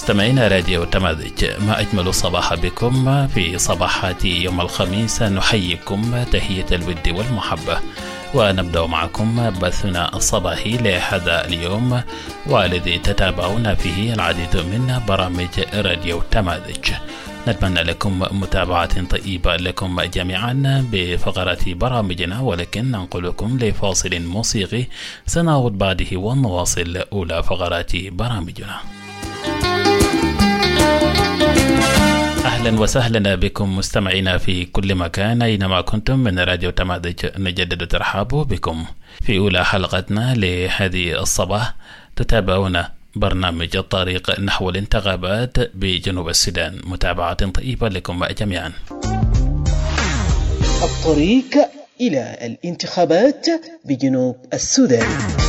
مستمعين راديو تماذج، ما أجمل الصباح بكم في صباحات يوم الخميس. نحييكم تحية الود والمحبة، ونبدأ معكم بثنا الصباحي لهذا اليوم، والذي تتابعون فيه العديد من برامج راديو تماذج. نتمنى لكم متابعة طيبة لكم جميعا بفقرات برامجنا، ولكن ننقلكم لفاصل موسيقي سنعود بعده ونواصل أولى فقرات برامجنا. أهلا وسهلا بكم مستمعينا في كل مكان أينما كنتم من راديو تماذج. نجدد ترحاب بكم في أولى حلقتنا لهذه الصباح. تتابعون برنامج الطريق نحو الانتخابات بجنوب السودان. متابعة طيبة لكم جميعا. الطريق إلى الانتخابات بجنوب السودان.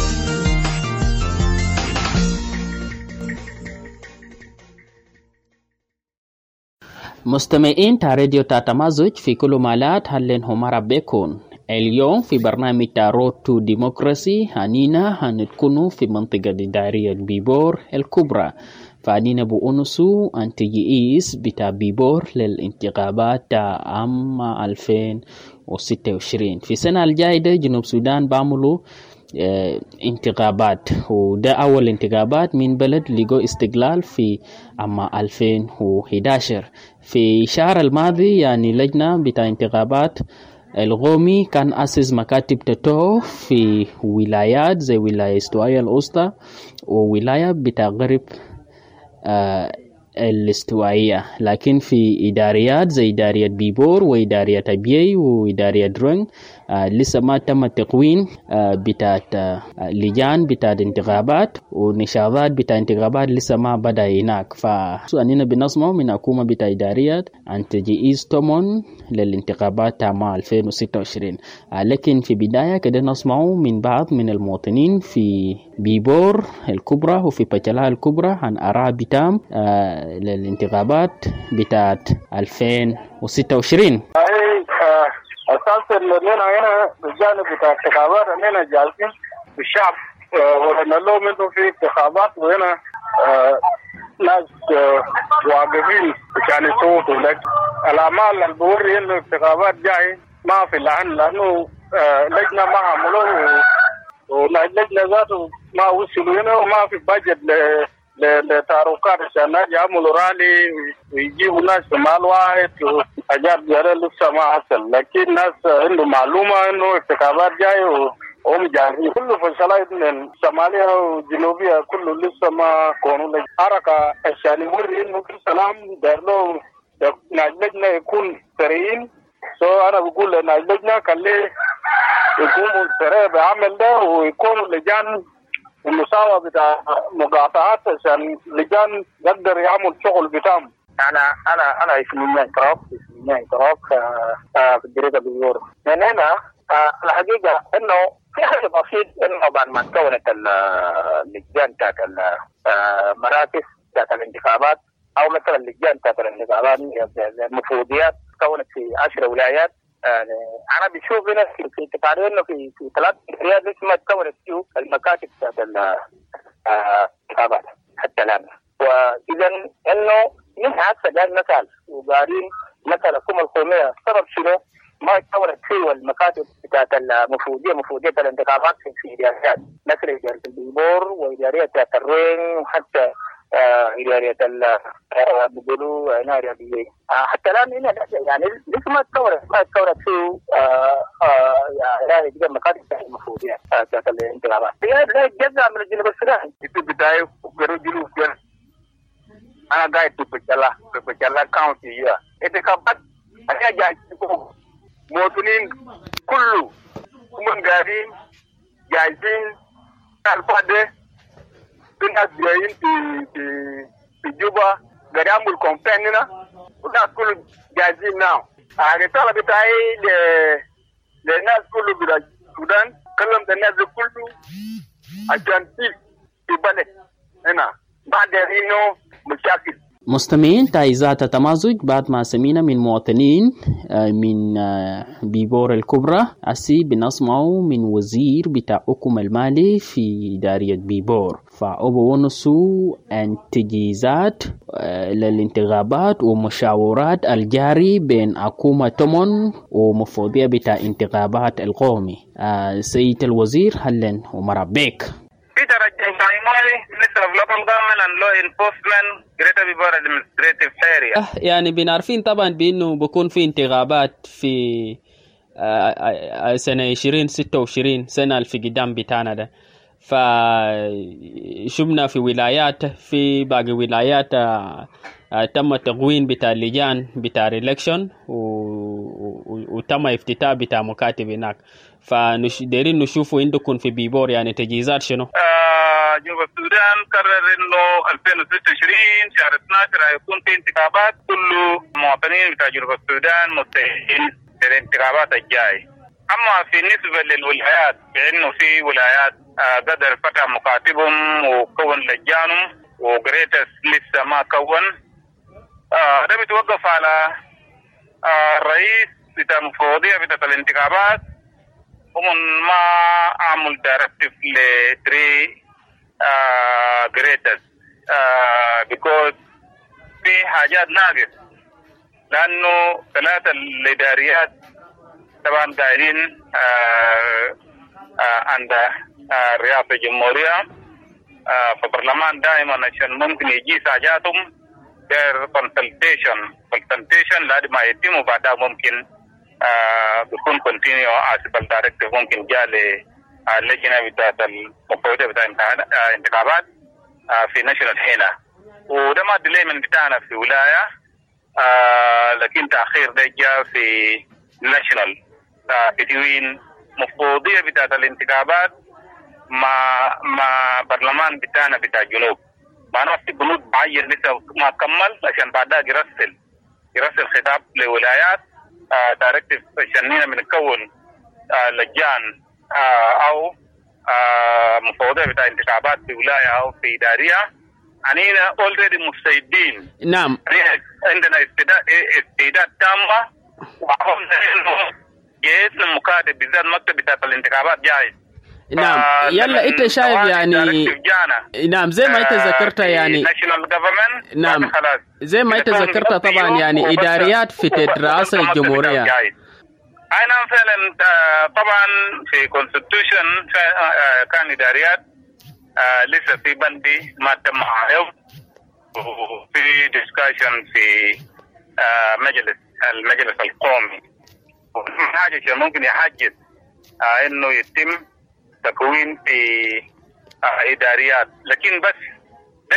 مستمعين راديو تماذج في كل مالات، هلين همارا بكون. اليوم في برنامج رود تو ديمقراسي هنينا هنكونوا في منطقة إدارية بيبور الكبرى، فهنينا بأنسو أنتجئيس بتاع بيبور للانتخابات عام 2026. في السنة الجاية جنوب السودان بعملوا انتخابات، وده أول انتخابات من بلد لقوا استقلال في عام 2011. في الشهر الماضي يعني لجنة بتاع انتخابات القومي كان أسس مكاتب تتو في ولايات زي ولاية استوائية الوسطى وولاية بتاع غرب الاستوائية، لكن في إداريات زي إدارية بيبور وإدارية أبيي وإدارية درون لسه ما تم التكوين بتاعت لجان بتاعت انتخابات، ونشاطات بتاعت انتخابات لسه ما بدأ هناك. فأننا بنسمع من حكومة بتاع إداريات أن تجهيز تومون للانتخابات عام 2026. لكن في بداية كده نسمع من بعض من المواطنين في بيبور الكبرى وفي بجلاء الكبرى عن آراء بتام للانتخابات بتاعت 2026. أساسا لنا هنا الجانب بتاع الانتخابات أننا جالسين بالشعب ونلو منه في انتخابات، وهنا ناس واقفين عشان يصوتوا. لكن الأعمال اللي بوري إنه الانتخابات جاي ما في لأنه لجنة ما عملوه، واللجنة ذاته ما وصلوا هنا، وما في بجت لتعرفات عشان يعملوا رالي ويجيبوا ناس مال واحد وحاجات جارة لسه ما حصل. لكن ناس عنده معلومة انه انتخابات جاي وهم جاهزين. كله فصلات من الشمالية والجنوبية كله لسه ما كونوا حركة عشان يوري انه كل سلام دار له نجلجنا يكون سريين. انا بقول نجلجنا كان ليه يكونوا سريع بعمل ده، ويكونوا لجان المساواة بتاع مقاطعات عشان لجان يقدر يعمل شغل بتاعهم. أنا اسمي اعتراف في الجريدة بيور. من هنا الحقيقة إنه في حاجة بسيط، إنه بعد ما تكونت اللجان بتاعت المراكز بتاعت الانتخابات، أو مثلا اللجان بتاعت الانتخابات المفوضيات كونت في 10 ولايات. أنا بشوف هنا في تقارير إنه في 3 ولايات لسه ما تكونت فيه المكاتب بتاعت الانتخابات حتى الآن. وإذا إنه من هسه جاي مثال وقارين مثلا الحكومة القومية سبب شنو ما تكونت فيه المكاتب بتاعت مفوضية الانتخابات في إداريات مثل إدارية البيبور وإدارية بتاعت الرين وحتى إدارية بيقولوا ناري بيجي حتى الآن هنا يعني لسه ما تكونت فيه يعني جدا مكاتب المفوضية بتاعت الانتخابات. هي جزء من جنوب السودان. في بداية جنوب أنا قاعد في بجلا كاونتي انتخابات. أنا جاي مواطنين كله هم قاعدين جاهزين الفاضي. الناس جايين في جوبا قاعد يعمل كومبين هنا، والناس كله جاهزين ناو. الرسالة بتاعي للناس كله بتاع السودان، كلمت الناس كله عشان في بلد هنا بعد إنه مشاكل مستمعين تايزات تمازج بعد ما سمينا من مواطنين من بيبور الكبرى أسي بنسمعوا من وزير بتاع حكم المالي في دارية بيبور فأبو ونسو أن تجهيزات للانتخابات ومشاورات الجاري بين حكومة تمن ومفوضية بتاع انتخابات القومي. سيد الوزير هلن ومربيك Peter Achenkaimawi, Minister of Local Government and Law Enforcement, Greater Bibor Administrative Area. يعني بنعرفين طبعا بأنه بكون في انتخابات في سنة 2026 سنة في قدام بتاعنا ده. فشبنا في ولايات في باقي ولايات تم التقوين بتاع اللجان بتاع الإلكشن وتم افتتاح بتاع مكاتب هناك. فديرين نشوفوا عندكم في بيبور يعني تجهيزات شنو؟ جنوب السودان قرر انه 2026 شهر 12 هيكون في انتخابات. كل مواطنين بتاع جنوب السودان متجهين للانتخابات الجاي. اما في نسبة للولايات بانه في ولايات قدر فتح مكاتبهم وكون لجانهم وجريتس لسه ما كون. ده بيتوقف على الرئيس بتاع المفوضية بتاع الانتخابات ومن ما عمل دايركتيف لتري جريتس because في حاجات ناقص لأنه 3 الإداريات طبعا قاعدين عند رئاسة الجمهورية فالبرلمان دائما عشان ممكن يجي حاجاتهم their consultation لحد ما يتم وبعدها ممكن بيكون كونتينيو اسبل دايركتيف ممكن جاء للجنه بتاعت المفوضيه بتاع انتخابات في ناشونال هنا وده ما ديلي من بتاعنا في ولايه لكن تاخير ده جاء في ناشونال بتوين مفوضيه بتاعت الانتخابات مع برلمان بتاعنا بتاع الجنوب معناه في بنود معين لسه ما كمل عشان بعدها يرسل خطاب لولايات دايركتيف عشان بنكون لجان او مفوضيه بتاع انتخابات في ولايه او في اداريه. انينا اوريدي مستعدين. نعم. عندنا استعداد تامه وعرفنا انه جهاز المكاتب بالذات مكتب بتاع الانتخابات جاهز. نعم يلا انت شايف يعني نعم زي ما انت ذكرت يعني نعم زي ما انت ذكرت طبعا يعني اداريات في رئاسة الجمهورية اي نعم فعلا طبعا في كونستيتيوشن كان اداريات لسه في بندي ما تم معايو وفي ديسكشن في المجلس القومي حاجة ممكن يحجز انه يتم تكوين في إداريات لكن بس ده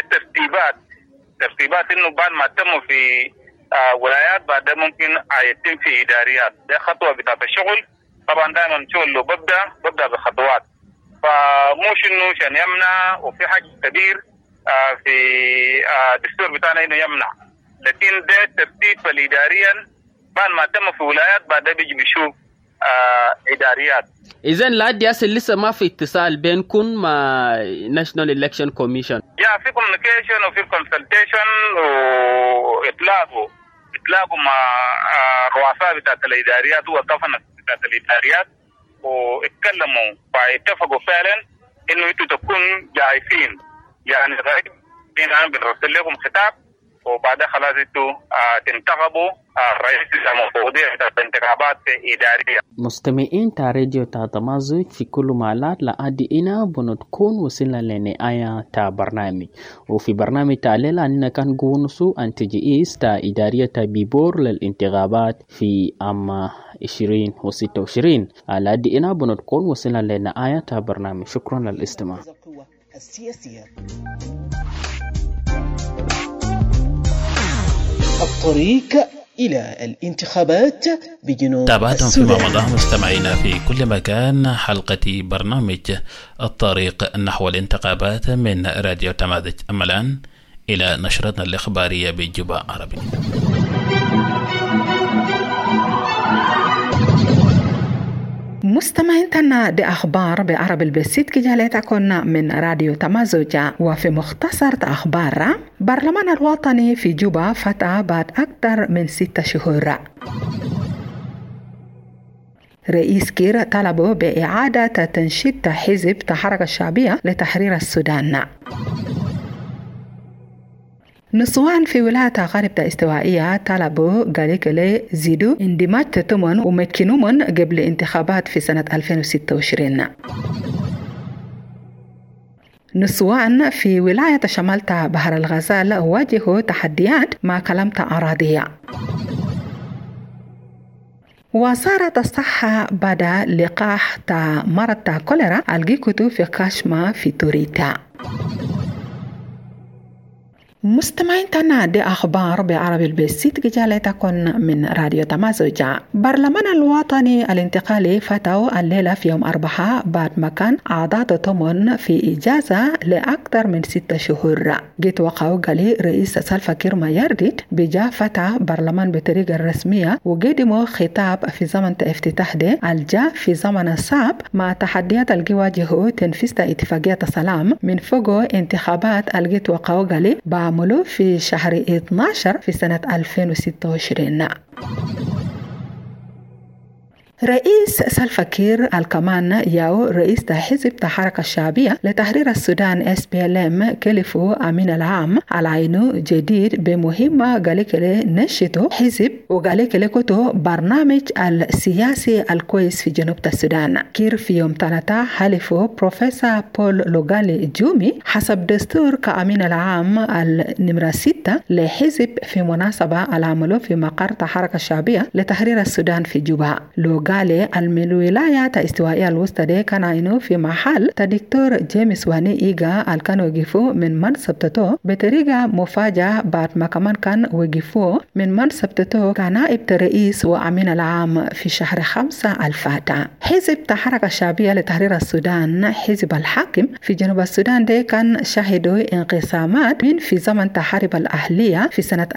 ترتيبات إنه بعد ما تم في ولايات بعد ممكن يتم في إداريات. ده خطوة بتاعت الشغل طبعا دائما شغل لو ببدأ بخطوات فمش إنه عشان يمنع وفي حاجة كبير في الدستور بتاعنا إنه يمنع لكن ده ترتيب الإداريا بعد ما تم في ولايات بعد بيجي بيشوف إداريات. إذن لا دياسل لسه ما في اتصال بينكم مع National Election Commission. يا في communication وفي consultation وإطلاقوا مع رؤساء بتاعت الإداريات وكفنة بتاعت الإداريات واتكلموا فاتفقوا فعلا إنه انتوا تكون جاهزين يعني غير بنرسل لكم خطاب وبعدها خلاص انتوا تنتخبوا رئيس المفوضية بتاعت الانتخابات إدارية. مستمعين تا راديو تا تمازج في كل مالات لأدي إنا بنتكون وصلنا لنهاية تا برنامج وفي برنامج تا ليلة أننا كان قونسو أن تجيئيس تا إدارية تا بيبور للانتخابات في عام 2026 لأدي إنا بنتكون وصلنا لنهاية تا برنامج. شكرا للاستماع. الطريق إلى الانتخابات بجنوب تابعتم فيما مضى مستمعينا في كل مكان حلقة برنامج الطريق نحو الانتخابات من راديو تمازج. أما الآن إلى نشرتنا الإخبارية بالجبهة العربية. مستمعيننا دي أخبار بعربي البسيط كجالتكن من راديو تمازوجة. وفي مختصر أخبار، برلمان الوطني في جوبا فتح بعد أكثر من 6 شهور. رئيس كير طلبوا بإعادة تنشيط حزب الحركة الشعبية لتحرير السودان. نسوان في ولاية غرب الاستوائية طلبوا قالوا زيدوا اندماج تتمن ومكنومن قبل انتخابات في سنة 2026. نسوان في ولاية شمال بحر الغزال واجهوا تحديات مع كلمة أراضية. وزارة الصحة بعد لقاح مرض كوليرا الجيكوتو في كاشما في توريتا. مستمعين تنا دي أخبار بعربي البسيط جالتكن من راديو تمازوجة. برلمان الوطني الانتقالي فتحوا الليلة في يوم 4 بعد ما كان أعضاء تمن في إجازة لأكثر من 6 شهور. جيت وقعوا قالي رئيس سلفا كير مايارديت بجا فتح برلمان بطريقة رسمية وقدموا خطاب في زمن افتتاح ده الجا في زمن الصعب مع تحديات الجواجه تنفيذ اتفاقية السلام من فوق انتخابات الجيت وقعوا قالي عملوا في شهر 12 في سنة 2026. رئيس سلفا كير الكمان ياو رئيس حزب الحركة الشعبية لتحرير السودان SPLM كلفوا أمين العام على عينه جديد بمهمة قالك نشطوا حزب وقالك لكتو برنامج السياسي الكويس في جنوب السودان. كير في يوم 3 حلفوا بروفيسور بول لوغالي جومي حسب دستور كأمين العام النمرة 6 لحزب في مناسبة العمل في مقر الحركة الشعبية لتحرير السودان في جوبا. قال الولاية الاستوائية الوسطى دي كان عينه في محل الدكتور جيمس واني إيغا الكان وقفوا من منصب تتو بطريقة مفاجأة بعد ما كمان كان وقفوا من منصب تتو كنائب رئيس وأمين العام في شهر 5 الفاتح. حزب الحركة الشعبية لتحرير السودان حزب الحاكم في جنوب السودان دي كان شهدوا انقسامات من في زمن تحارب الأهلية في سنة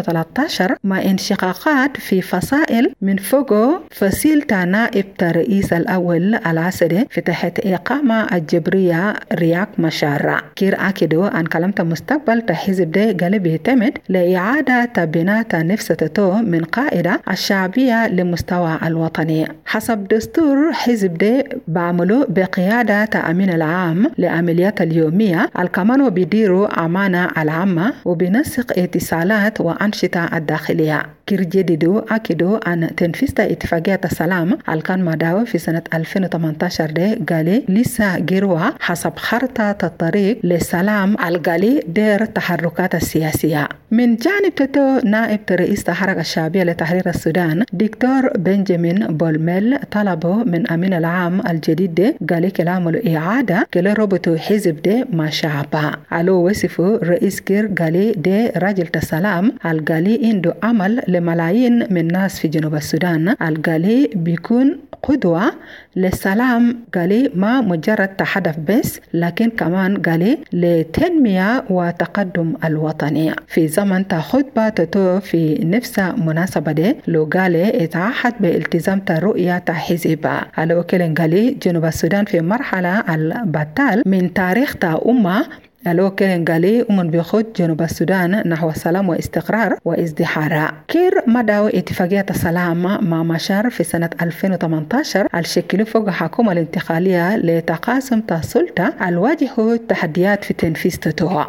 2013 مع انشقاقات في فصائل من فوق فصيل نائب الرئيس الأول العسري في تحت إقامة الجبرية رياك مشارع. كير أكدوا أن كلمة مستقبل تحزب ده قال بيعتمد لإعادة بناء نفسته من قائدة الشعبية لمستوى الوطني حسب دستور حزب ده بعملوا بقيادة أمين العام لعمليات اليومية الكمان بيديروا أمانة العامة وبنسق اتصالات وأنشطة الداخلية. كير جديدوا أكدوا أن تنفيذ اتفاقية السلام الكان مداوة في سنة 2018 ده قالي لسه جروا حسب خرطة الطريق للسلام القالي دير التحركات السياسية. من جانب تتو نائب رئيس الحركة الشعبية لتحرير السودان دكتور بنجامين بولميل طلبوا من أمين العام الجديد ده قالي كلامه إعادة كلا ربطوا حزب ده مع شعبه. علو وصفوا رئيس كير قالي ده راجل السلام القالي عنده عمل لملايين من الناس في جنوب السودان القالي بيكون قدوة للسلام قالي ما مجرد تحدث بس لكن كمان قالي لتنمية وتقدم الوطني. في زمن خطبة تتو في نفس مناسبة دي لو قالي اتعهد بالتزام الرؤية حزبها. على وكيل قالي جنوب السودان في مرحلة البطال من تاريخ أمة الو كان قالي ومن بيخد جنوب السودان نحو السلام واستقرار وازدهار. كير مداو اتفاقية السلام مع مشار في سنة 2018 الشكل فوق حكومة الانتقالية لتقاسم السلطة الواجه تحديات في تنفيذ تتوها.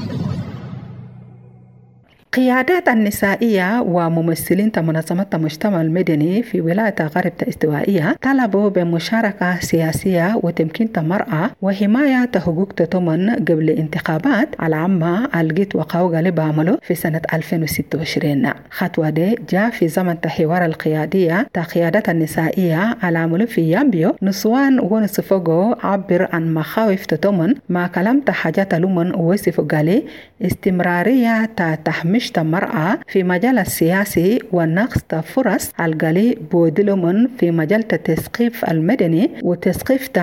قيادات النسائية وممثلين منظمة المجتمع المدني في ولاية غرب الاستوائية طلبوا بمشاركة سياسية وتمكين المرأة وحماية حقوق تتمن قبل انتخابات العامة الجيت وقاو غالب عملوا في سنة 2026. خطوة دي جاء في زمن تحوار القيادية تقيادات النسائية العمل في يامبيو نسوان ونسفوغو عبر عن مخاوف تتمن مع كلام حاجات لمن وصف قالي استمرارية تحميش المرأة في مجال السياسي ونقص فرص القلي بودلمن في مجال التثقيف المدني وتثقيف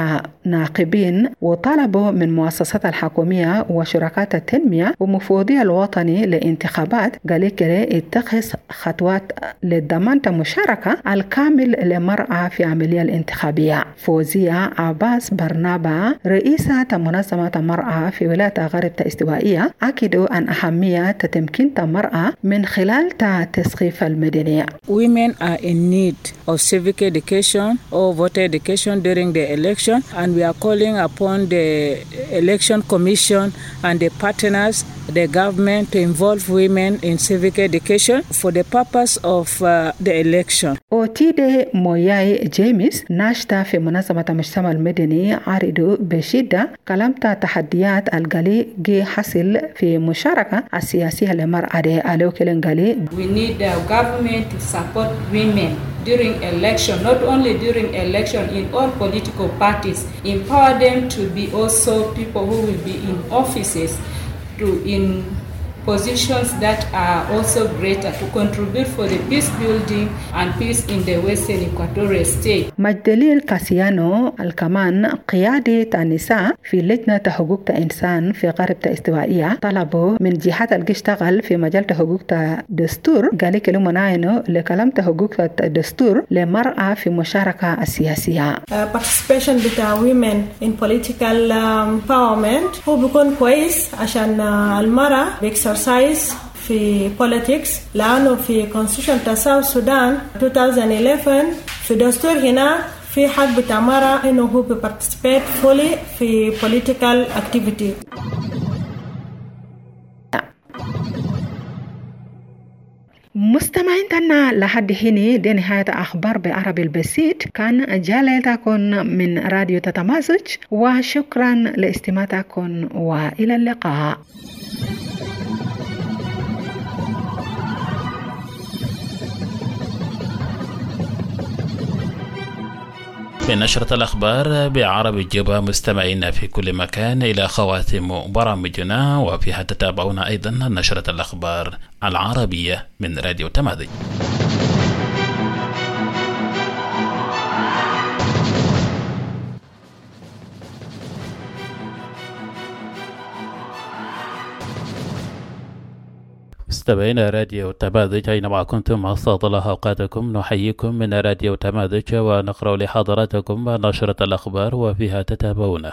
ناقبين وطلبوا من مؤسسات الحكومية وشركات التنمية ومفوضية الوطني لانتخابات قال يتخذ خطوات لضمان المشاركة الكامل للمرأة في العملية الانتخابية. فوزية عباس برنابا رئيسة منظمة المرأة في ولاية غرب الاستوائية أكدوا أن أهمية تمكين المرأة من خلال التثقيف المدني. Women are in need of civic education or voter education during the election, and we are calling upon the election commission and the partners, the government, to involve women in civic education for the purpose of the election. أوتيدي موياي جيمس ناشطة في منظمة المجتمع المدني عرضوا بشدة كلمة تحديات القلي جي حصل في مشاركة السياسية للمرأة على وكيل قالي. We need the government to support women during election, not only during election, in all political parties, empower them to be also people who will be in offices, in positions that are also greater, to contribute for the peace building and peace in the Western Equatorial State. مجدليل كاسيانو الكمان قيادة النساء في لجنة حقوق الإنسان في غرب الاستوائية طلبوا من جهات اللي تشتغل في مجال حقوق الدستور قال كلمة ناينو لكلام حقوق الدستور للمرأة في مشاركة السياسية. Participation بتاع women in political empowerment هو بيكون كويس عشان المرأة exercise في politics، لأنه في constitution بتاع South Sudan 2011 في دستور هنا في حق بتاع مرأة إنه هو participate fully في political activity. مستمعينا لحد هنا دي نهاية أخبار بعربي البسيط. كان جلالتكم من راديو تتمازج، وشكرا لاستماعكم وإلى اللقاء. بنشرة الأخبار بعربي الجبهة مستمعينا في كل مكان إلى خواتم برامجنا، وفيها تتابعون أيضا نشرة الأخبار العربية من راديو تمازج. مستمعينا راديو تمازج أينما كنتم أسعد الله أوقاتكم. نحييكم من راديو تمازج ونقرأ لحضراتكم نشرة الأخبار وفيها تتابعون.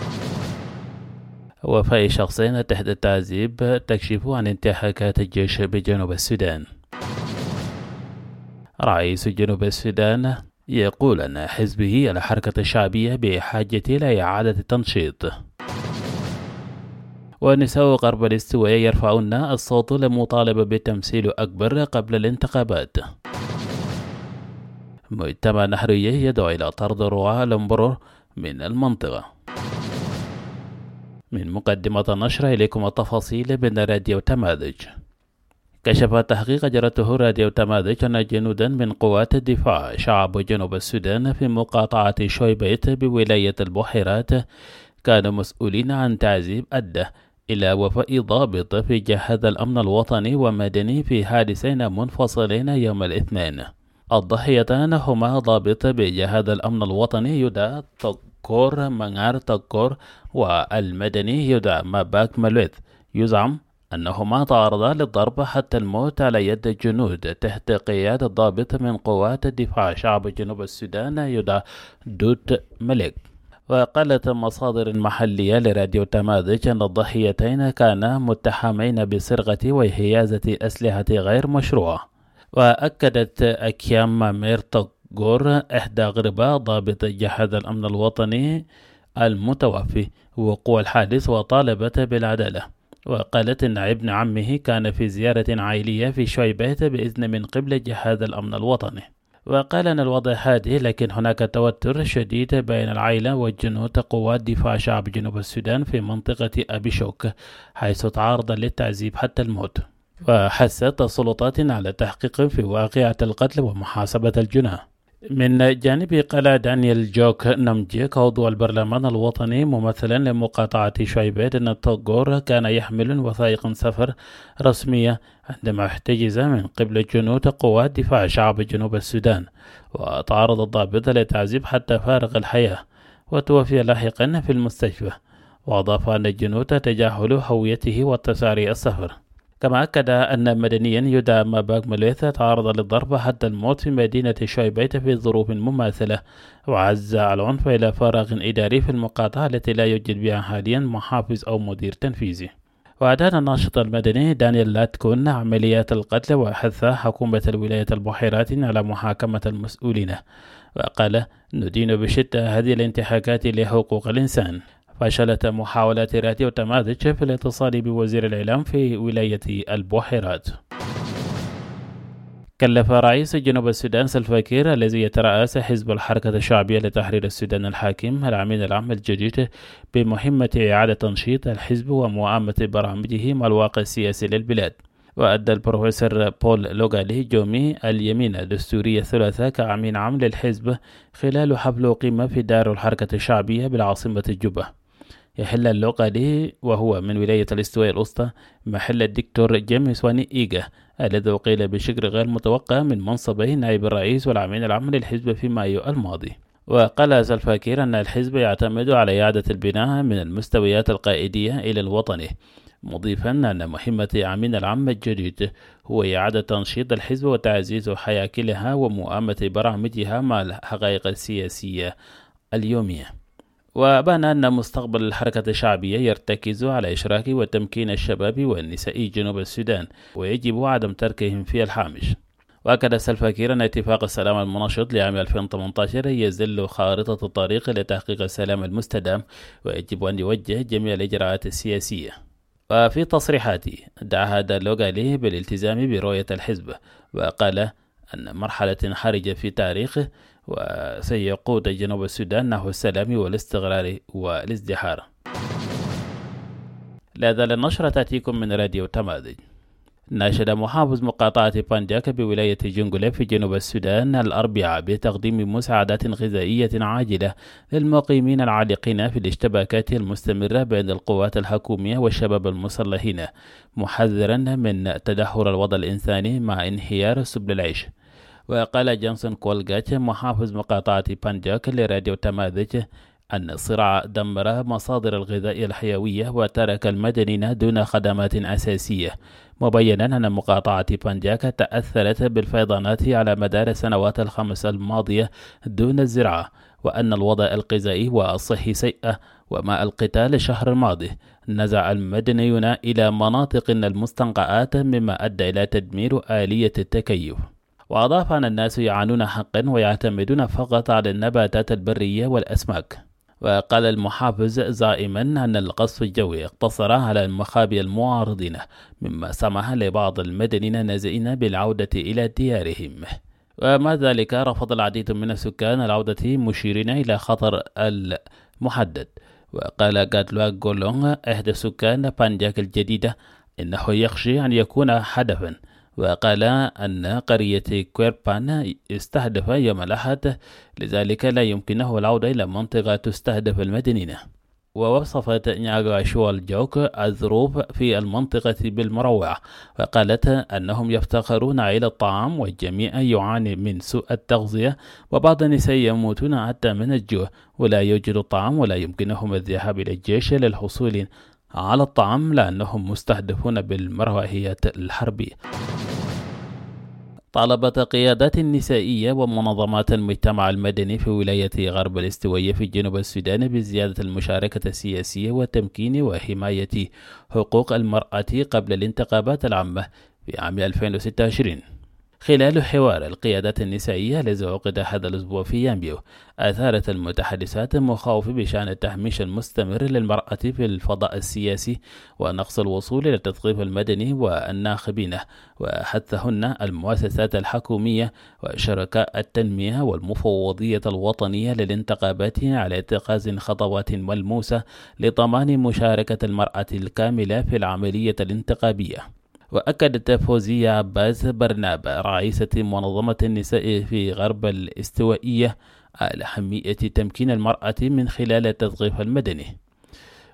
وفاة شخصين تحت التعذيب تكشف عن انتهاكات الجيش بجنوب السودان. رئيس جنوب السودان يقول أن حزبه الحركة الشعبية بحاجة إلى إعادة التنشيط. ونساء غرب الاستوائية يرفعون الصوت للمطالبة بتمثيل أكبر قبل الانتخابات. مجتمع نهرية يدعو إلى طرد رعاة الأمبرور من المنطقة. من مقدمة النشرة إليكم التفاصيل من راديو تمازج. كشف تحقيق جرته راديو تمازج أن جنودا من قوات الدفاع شعب جنوب السودان في مقاطعة شويبيت بولاية البحيرات كانوا مسؤولين عن تعذيب أدى إلى وفاة ضابط في جهاز الأمن الوطني ومدني في حادثين منفصلين يوم الاثنين. الضحيتان هما ضابط بجهاز الأمن الوطني يدعى تكور منار تكور، والمدني يدعى ماباك ملوث. يزعم أنهما تعرضا للضرب حتى الموت على يد الجنود تحت قيادة ضابط من قوات الدفاع شعب جنوب السودان يدعى دوت ملك. وقالت مصادر محلية لراديو تمازج أن الضحيتين كانا متهمين بسرقة وحيازة أسلحة غير مشروعة. وأكدت أكيام ميرتغور إحدى أغرباء ضابط جهاز الأمن الوطني المتوفي وقوع الحادث وطالبت بالعدالة. وقالت إن ابن عمه كان في زيارة عائلية في شويبيت بإذن من قبل جهاز الأمن الوطني. وقال أن الوضع هادئ، لكن هناك توتر شديد بين العائلة والجنود قوات دفاع شعب جنوب السودان في منطقة أبي شوك، حيث تعرض للتعذيب حتى الموت. وحثت السلطات على تحقيق في واقعة القتل ومحاسبة الجناه. من جانبه قال دانيال جوك نمجيك عضو البرلمان الوطني ممثلا لمقاطعة شويبيت أن التغور كان يحمل وثائق سفر رسمية عندما احتجز من قبل جنود قوات دفاع شعب جنوب السودان، وتعرض الضابط للتعذيب حتى فارق الحياة. وتوفي لاحقا في المستشفى. وأضاف أن الجنود تجاهلوا هويته والتساري السفر. كما أكد أن مدنيا يدعى ماباك مليث تعرض للضرب حتى الموت في مدينة شويبيت في ظروف مماثلة، وعز العنف إلى فراغ إداري في المقاطعة التي لا يوجد بها حاليا محافظ أو مدير تنفيذي. وأدان الناشط المدني دانيال لاتكون عمليات القتل، وحث حكومة الولاية البحيرات على محاكمة المسؤولين، وقال: ندين بشدة هذه الانتهاكات لحقوق الإنسان. فشلت محاولات راديو تماذج في الاتصال بوزير الإعلام في ولاية البحيرات. كلف رئيس جنوب السودان سلفا كير الذي يترأس حزب الحركة الشعبية لتحرير السودان الحاكم الأمين العام الجديد بمهمة إعادة تنشيط الحزب ومؤامة برامجه مع الواقع السياسي للبلاد. وأدى البروفيسور بول لوغالي جومي اليمين الدستوري الثلاثاء كأمين عام للحزب خلال حفل قمة في دار الحركة الشعبية بالعاصمة جوبا. يحل اللوغالي وهو من ولاية الاستواء الوسطى محل الدكتور جيمس واني إيجا الذي أقيل بشكل غير متوقع من منصبه نائب الرئيس والأمين العام للحزب في مايو الماضي. وقال سلفا كير أن الحزب يعتمد على إعادة البناء من المستويات القائدية إلى الوطني، مضيفا أن مهمة أمين العام الجديد هو إعادة تنشيط الحزب وتعزيز حياكلها ومؤامة برامجها مع الحقائق السياسية اليومية. وبان أن مستقبل الحركة الشعبية يرتكز على إشراك وتمكين الشباب والنساء جنوب السودان، ويجب عدم تركهم في الهامش. وأكد سلفا كير أن اتفاق السلام المنشط لعام 2018 يزل خارطة الطريق لتحقيق السلام المستدام، ويجب أن يوجه جميع الإجراءات السياسية. وفي تصريحاته دعا لوغالي بالالتزام برؤية الحزب، وقال أن مرحلة حرجة في تاريخه وسيقود جنوب السودان نحو السلام والاستقرار والازدهار. لا زال النشرة تأتيكم من راديو تماذج. ناشد محافظ مقاطعة بانجاك بولاية جنجولة في جنوب السودان الأربعاء بتقديم مساعدات غذائية عاجلة للمقيمين العالقين في الاشتباكات المستمرة بين القوات الحكومية والشباب المسلحين، محذرا من تدهور الوضع الإنساني مع انهيار سبل العيش. وقال جونسون كولغاتش محافظ مقاطعة بانجاك لراديو تماذج أن الصراع دمر مصادر الغذاء الحيوية وترك المدنيين دون خدمات أساسية، مبينا أن مقاطعة بانجاك تأثرت بالفيضانات على مدار السنوات الخمس الماضية دون الزراعة، وأن الوضع الغذائي والصحي سيء. ومع القتال الشهر الماضي نزع المدنيون إلى مناطق المستنقعات مما أدى إلى تدمير آلية التكيف. وأضاف أن الناس يعانون حقا ويعتمدون فقط على النباتات البرية والأسماك. وقال المحافظ زائما أن القصف الجوي اقتصر على المخابئ المعارضين، مما سمح لبعض المدنيين النازئين بالعودة إلى ديارهم. ومع ذلك رفض العديد من السكان العودة مشيرين إلى خطر المحدد. وقال غادلوا غولونغ إحدى سكان بانجاك الجديدة إنه يخشى أن يكون هدفا، وقال أن قرية كويربان استهدف يوم الأحد، لذلك لا يمكنه العودة إلى منطقة تستهدف المدنيين. ووصفت نياغا شوال جوك الظروف في المنطقة بالمروعة، وقالت أنهم يفتقرون إلى الطعام والجميع يعاني من سوء التغذية، وبعض النساء يموتون حتى من الجوع ولا يوجد طعام ولا يمكنهم الذهاب إلى الجيش للحصول على الطعام لأنهم مستهدفون بالمروحيات الحربية. طالبت قيادات نسائية ومنظمات المجتمع المدني في ولاية غرب الاستوائية في جنوب السودان بزيادة المشاركة السياسية وتمكين وحماية حقوق المرأة قبل الانتخابات العامة في عام 2026. خلال حوار القيادات النسائية الذي عقد هذا الأسبوع في يامبيو، أثارت المتحدثات مخاوف بشأن التهميش المستمر للمرأة في الفضاء السياسي ونقص الوصول إلى التثقيف المدني والناخبين، وحثهن المؤسسات الحكومية وشركاء التنمية والمفوضية الوطنية للانتخابات على اتخاذ خطوات ملموسة لضمان مشاركة المرأة الكاملة في العملية الانتخابية. وأكدت فوزية عباس برنابا رئيسة منظمة النساء في غرب الاستوائية على أهمية تمكين المرأة من خلال التثقيف المدني.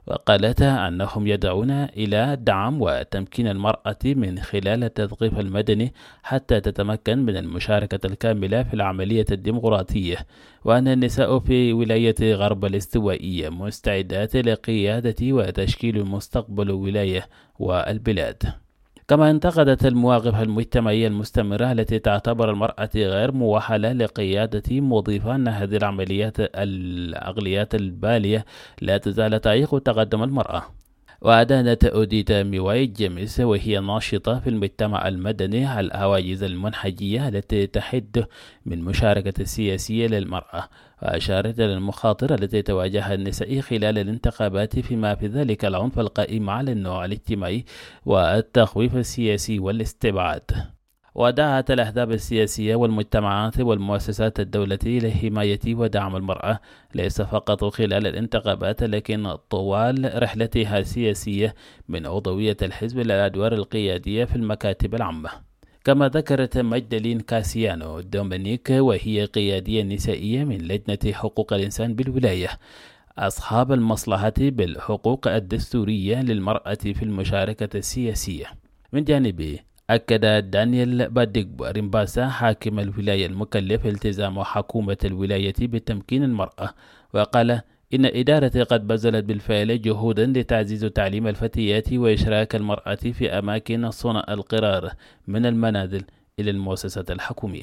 وقالت أنهم يدعون إلى دعم وتمكين المرأة من خلال التثقيف المدني حتى تتمكن من المشاركة الكاملة في العملية الديمقراطية، وأن النساء في ولاية غرب الاستوائية مستعدات لقيادة وتشكيل مستقبل الولاية والبلاد. كما انتقدت المواقف المجتمعية المستمرة التي تعتبر المرأة غير مؤهلة لقيادة، مضيفة أن هذه العقليات البالية لا تزال تعيق تقدم المرأة. وأدانت أوديتا ميواي جيمس وهي ناشطة في المجتمع المدني على الهواجس المنهجية التي تحد من مشاركة السياسية للمرأة، وأشارت إلى المخاطر التي تواجهها النساء خلال الانتخابات، فيما في ذلك العنف القائم على النوع الاجتماعي والتخويف السياسي والاستبعاد. ودعت الأحزاب السياسية والمجتمعات والمؤسسات الدولة إلى حماية ودعم المرأة ليس فقط خلال الانتخابات، لكن طوال رحلتها السياسية من عضوية الحزب إلى الأدوار القيادية في المكاتب العامة. كما ذكرت مجدلين كاسيانو دومينيك وهي قيادية نسائية من لجنة حقوق الإنسان بالولاية أصحاب المصلحة بالحقوق الدستورية للمرأة في المشاركة السياسية. من جانبه أكد دانيال باديغبو ريمباسا حاكم الولاية المكلف التزام حكومة الولاية بتمكين المرأة، وقال إن إدارة قد بذلت بالفعل جهودا لتعزيز تعليم الفتيات وإشراك المرأة في أماكن صنع القرار من المنازل إلى المؤسسات الحكومية.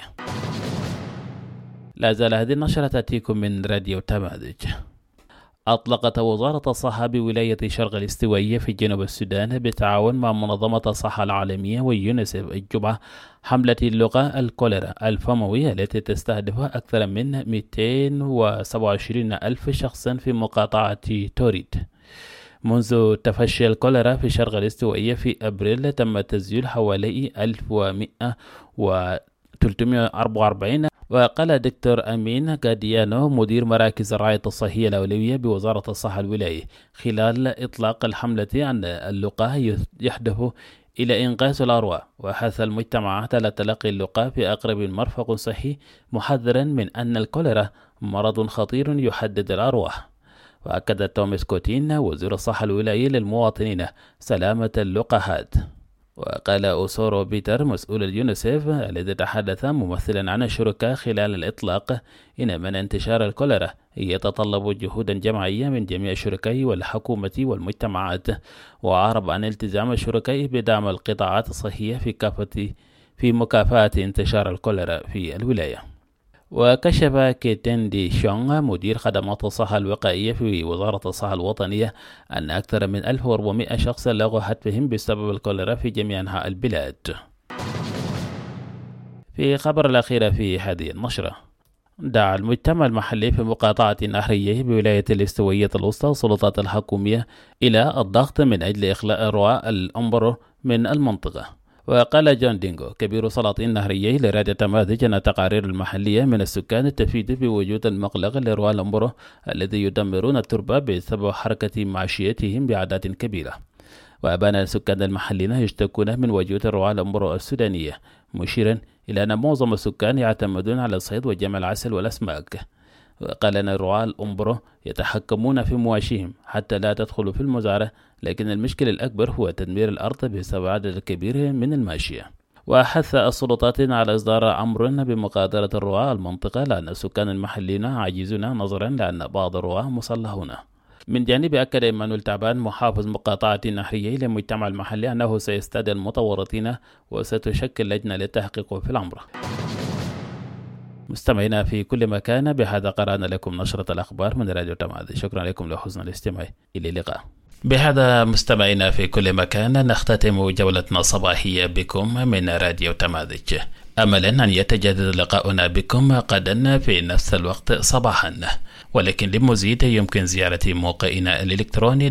لا زال هذه النشرة تأتيكم من راديو تماذج. أطلقت وزارة الصحة بولاية شرق الاستوائية في جنوب السودان بالتعاون مع منظمة الصحة العالمية ويونيسيف الجمعة حملة اللقاح الكوليرا الفموي التي تستهدف أكثر من 227 ألف شخص في مقاطعة توريد. منذ تفشي الكوليرا في شرق الاستوائية في أبريل تم تسجيل حوالي 1100 وقال دكتور أمين غاديانو مدير مراكز الرعاية الصحية الأولوية بوزارة الصحة الولاية خلال إطلاق الحملة أن اللقاح يهدف إلى إنقاذ الأرواح، وحث المجتمعات على تلقي اللقاح في أقرب مرفق صحي، محذرا من أن الكوليرا مرض خطير يحدد الأرواح. وأكد توماس كوتين وزير الصحة الولاية للمواطنين سلامة اللقاحات. وقال أوسورو بيتر مسؤول اليونيسيف الذي تحدث ممثلا عن الشركاء خلال الإطلاق إن من انتشار الكوليرا يتطلب جهودا جماعية من جميع الشركاء والحكومة والمجتمعات، وأعرب عن التزام الشركاء بدعم القطاعات الصحية في مكافحة انتشار الكوليرا في الولاية. وكشف كيتندي شونغ مدير خدمات الصحة الوقائية في وزارة الصحة الوطنية أن أكثر من 1400 شخص لغوا حتفهم بسبب الكوليرا في جميع أنحاء البلاد. في خبر الأخير في هذه النشرة، دعا المجتمع المحلي في مقاطعة نهرية بولاية الاستوائية الوسطى السلطات الحكومية إلى الضغط من أجل إخلاء رواء الأمبرو من المنطقة. وقال جون دينغو كبير سلاطين نهرية لراديو تماذج أن التقارير المحلية من السكان تفيد بوجود المقلق لرواء الأمبرو الذي يدمرون التربة بسبب حركة معشيتهم بأعداد كبيرة. وأبان السكان المحليين يشتكون من وجود رواء الأمبرو السودانية، مشيرا إلى أن معظم السكان يعتمدون على الصيد وجمع العسل والأسماك. وقال أن رعاة الأمبرو يتحكمون في مواشيهم حتى لا تدخل في المزارع، لكن المشكل الأكبر هو تدمير الأرض بسبب عدد كبير من الماشية. وحث السلطات على إصدار أمر بمقاطعة الرعاة المنطقة لأن السكان المحليين عاجزون نظرا لأن بعض الرعاة مسلحون. من جانب أكد إيمانويل تعبان محافظ مقاطعة النهرية للمجتمع المحلي أنه سيستدعي المتورطين وستشكل لجنة للتحقيق في الأمر. مستمعينا في كل مكان، بهذا قرأنا لكم نشرة الأخبار من راديو تماذج. شكرا لكم لحسن الاستماع، إلى اللقاء. بهذا مستمعينا في كل مكان نختتم جولتنا الصباحية بكم من راديو تماذج، أملا أن يتجدد لقاؤنا بكم غدا في نفس الوقت صباحا. ولكن للمزيد يمكن زيارة موقعنا الإلكتروني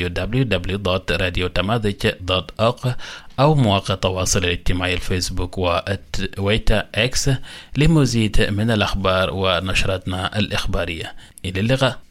www.radiotamadhij.org أو مواقع التواصل الاجتماعي الفيسبوك وتويتر إكس لمزيد من الأخبار ونشراتنا الإخبارية. إلى اللقاء.